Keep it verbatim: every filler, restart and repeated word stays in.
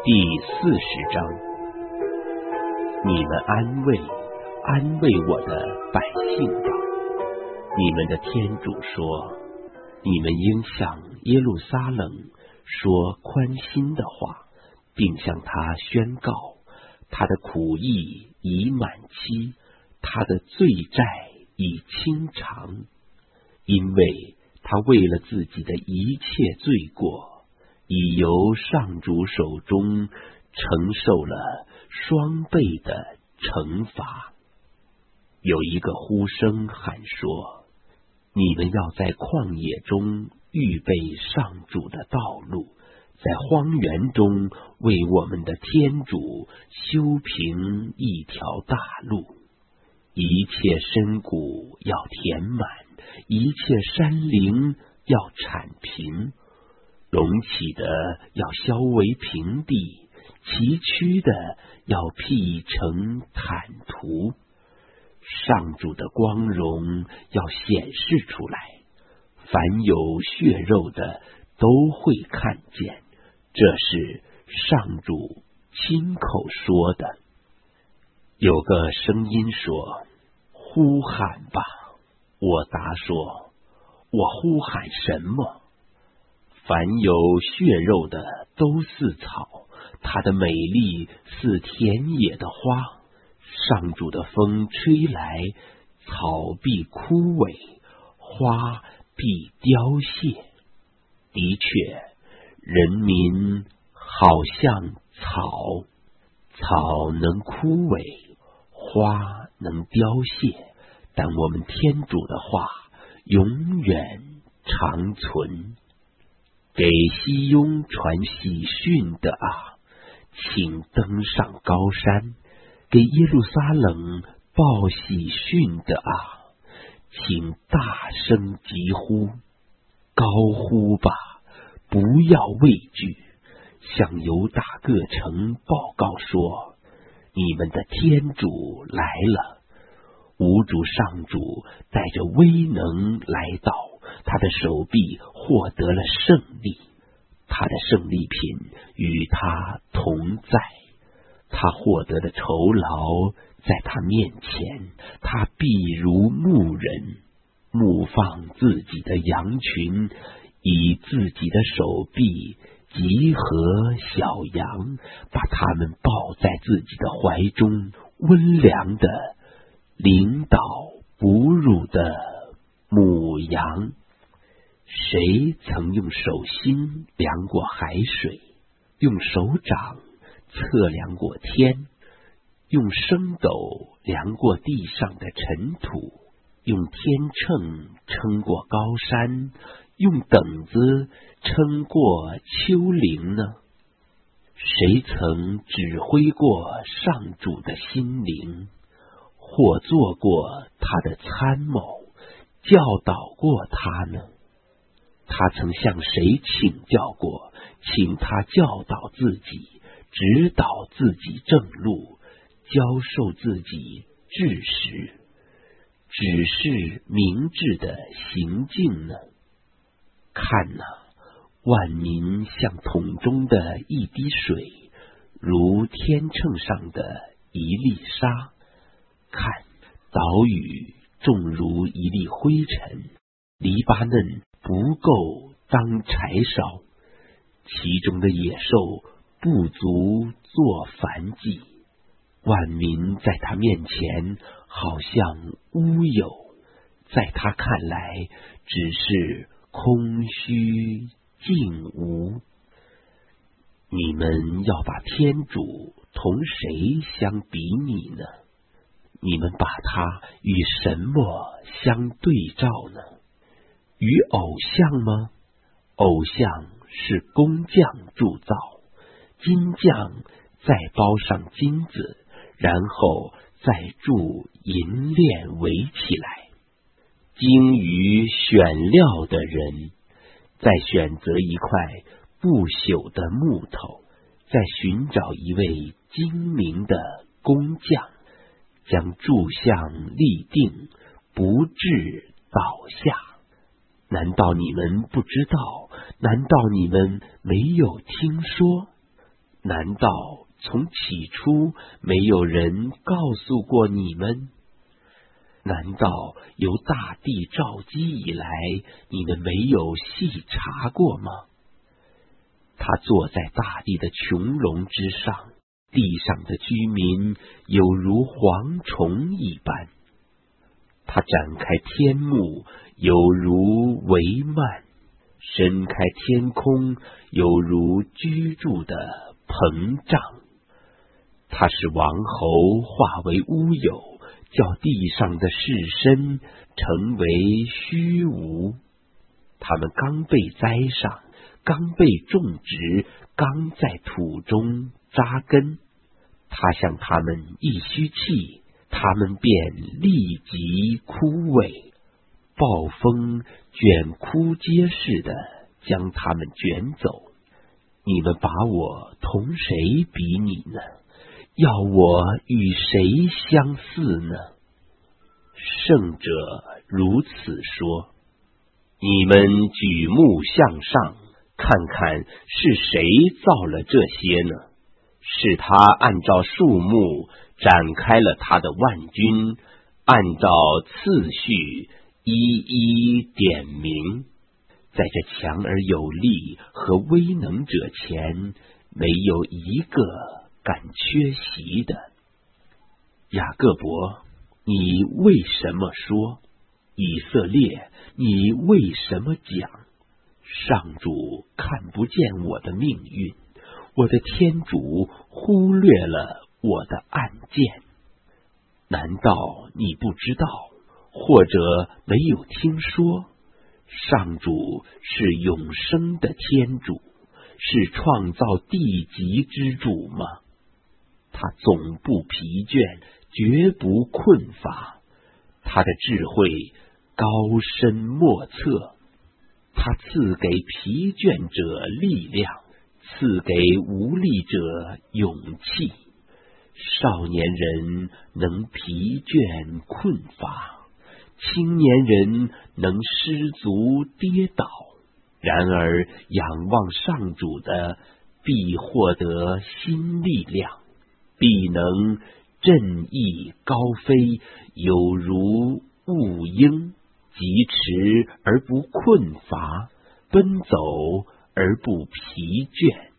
第四十章，你们安慰安慰我的百姓吧。你们的天主说，你们应向耶路撒冷说宽心的话，并向他宣告，他的苦役已满期，他的罪债已清偿，因为他为了自己的一切罪过，已由上主手中承受了双倍的惩罚。有一个呼声喊说，你们要在旷野中预备上主的道路，在荒原中为我们的天主修平一条大路。一切深谷要填满，一切山陵要铲平，隆起的要削为平地，崎岖的要辟成坦途。上主的光荣要显示出来，凡有血肉的都会看见，这是上主亲口说的。有个声音说，呼喊吧。我答说，我呼喊什么？凡有血肉的都似草，它的美丽似田野的花。上主的风吹来，草必枯萎，花必凋谢。的确，人民好像草，草能枯萎，花能凋谢，但我们天主的话永远长存。给西雍传喜讯的啊，请登上高山；给耶路撒冷报喜讯的啊，请大声疾呼，高呼吧，不要畏惧。向犹大各城报告说，你们的天主来了。无主上主带着威能来到，他的手臂获得了胜利，他的胜利品与他同在。他获得的酬劳在他面前，他必如牧人，牧放自己的羊群，以自己的手臂集合小羊，把它们抱在自己的怀中，温良的领导哺乳的母羊。谁曾用手心量过海水，用手掌测量过天，用升斗量过地上的尘土，用天秤称过高山，用等子称过丘陵呢？谁曾指挥过上主的心灵，或做过他的参谋，教导过他呢？他曾向谁请教过，请他教导自己，指导自己正路，教授自己知识，指示明智的行径呢？看哪，万民像桶中的一滴水，如天秤上的一粒沙。看，岛屿重如一粒灰尘，黎巴嫩不够当柴烧，其中的野兽不足做燔祭。万民在他面前好像乌有，在他看来只是空虚静无。你们要把天主同谁相比拟呢？你们把他与什么相对照呢？与偶像吗？偶像是工匠铸造，金匠再包上金子，然后再铸银链围起来。精于选料的人，再选择一块不朽的木头，再寻找一位精明的工匠，将柱像立定，不致倒下。难道你们不知道？难道你们没有听说？ 难道从起初没有人告诉过你们？难道由大地造基以来，你们没有细查过吗？他坐在大地的穹隆之上，地上的居民有如蝗虫一般。他展开天幕，有如帷幔，伸开天空，有如居住的膨胀。他使王侯化为乌有，叫地上的士绅成为虚无。他们刚被栽上，刚被种植，刚在土中扎根。他向他们一吸气，他们便立即枯萎，暴风卷枯秸似的将他们卷走。你们把我同谁比拟呢？要我与谁相似呢？圣者如此说。你们举目向上，看看是谁造了这些呢？是他按照数目展开了他的万军，按照次序一一点明。在这强而有力和威能者前，没有一个敢缺席的。雅各伯，你为什么说？以色列，你为什么讲？上主看不见我的命运，我的天主忽略了我的案件。难道你不知道，或者没有听说？上主是永生的天主，是创造地极之主吗？他总不疲倦，绝不困乏。他的智慧高深莫测，他赐给疲倦者力量，赐给无力者勇气。少年人能疲倦困乏，青年人能失足跌倒，然而仰望上主的，必获得新力量，必能振翼高飞，有如雾鹰，疾驰而不困乏，奔走而不疲倦。